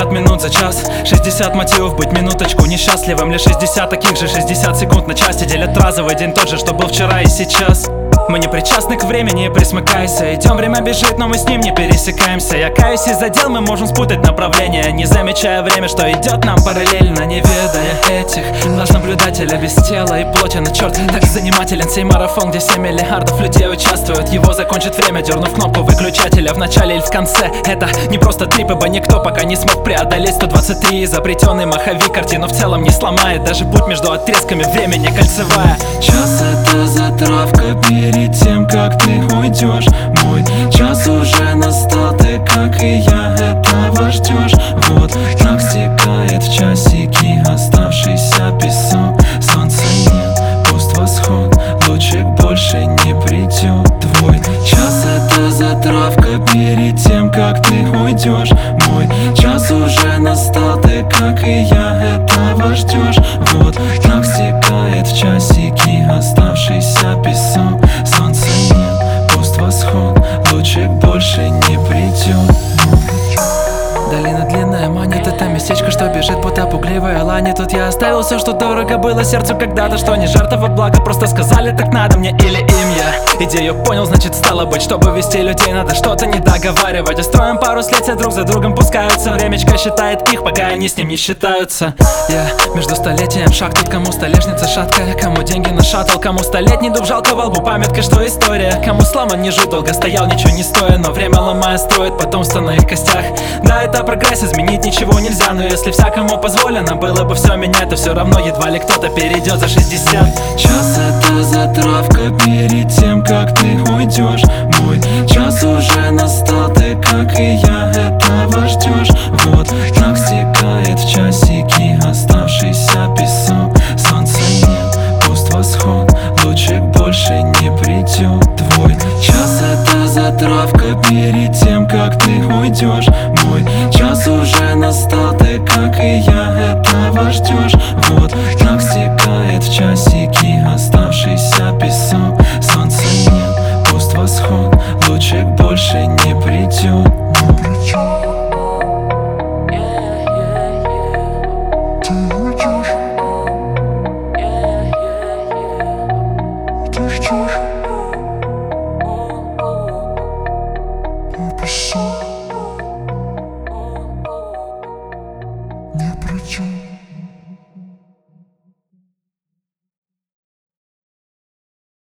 60 минут за час, 60 мотивов быть минуточку несчастливым. Лишь 60 таких же, 60 секунд на части делят разовый день тот же, что был вчера и сейчас. Мы не причастны к времени, присмыкайся. Идем, время бежит, но мы с ним не пересекаемся. Я каюсь из-за дел, мы можем спутать направление, не замечая время, что идет нам параллельно. Не ведая этих глаз наблюдателя без тела и плоти. На черт, так занимателен сей марафон, где 7 миллиардов людей участвуют. Его закончит время, дернув кнопку выключателя в начале или в конце. Это не просто трип, ибо никто пока не смог преодолеть 123. Изобретенный маховик картину в целом не сломает. Даже путь между отрезками времени кольцевая. Час — это затравка перед тем, как ты уйдешь. Мой час уже настал, ты, как и я, этого ждешь. Вот так стекает в часики оставшийся песок. Солнца нет, пуст восход, лучик больше не придет. Твой час — это затравка перед тем, как ты уйдешь. Мой час уже настал, ты, как и я, этого ждешь. Вот так стекает в часики оставшийся песок. Солнца нет, пуст восход, лучик больше не придет. Долина длинная, манит это местечко, что бежит, будто пугливая лани. Тут я оставил все, что дорого было сердцу когда-то, что не жертва блага, просто сказали так надо мне или им. Я идею понял, значит стало быть, чтобы вести людей, надо что-то не договаривать. Устроим пару слетия, друг за другом пускаются. Времечко считает их, пока они с ним не считаются. Я между столетием шаг, тут кому столешница шаткая, кому деньги на шаттл, кому столетний дуб жалко во лбу, памятка, что история. Кому сломан не жить, долго стоял, ничего не стоя, но время ломая строит потомство на их костях. Да, это прогресс, изменить ничего нельзя, но если всякому позволено было бы все менять, то все равно едва ли кто-то перейдет за 60. Час — это затравка перед тем, как ты уйдешь. Мой час уже настал, ты, как и я, этого ждешь. Вот так стекает в часики оставшийся песок. Солнца нет, пуст восход, лучик больше не придет. Твой час — это затравка перед тем, как ты уйдешь.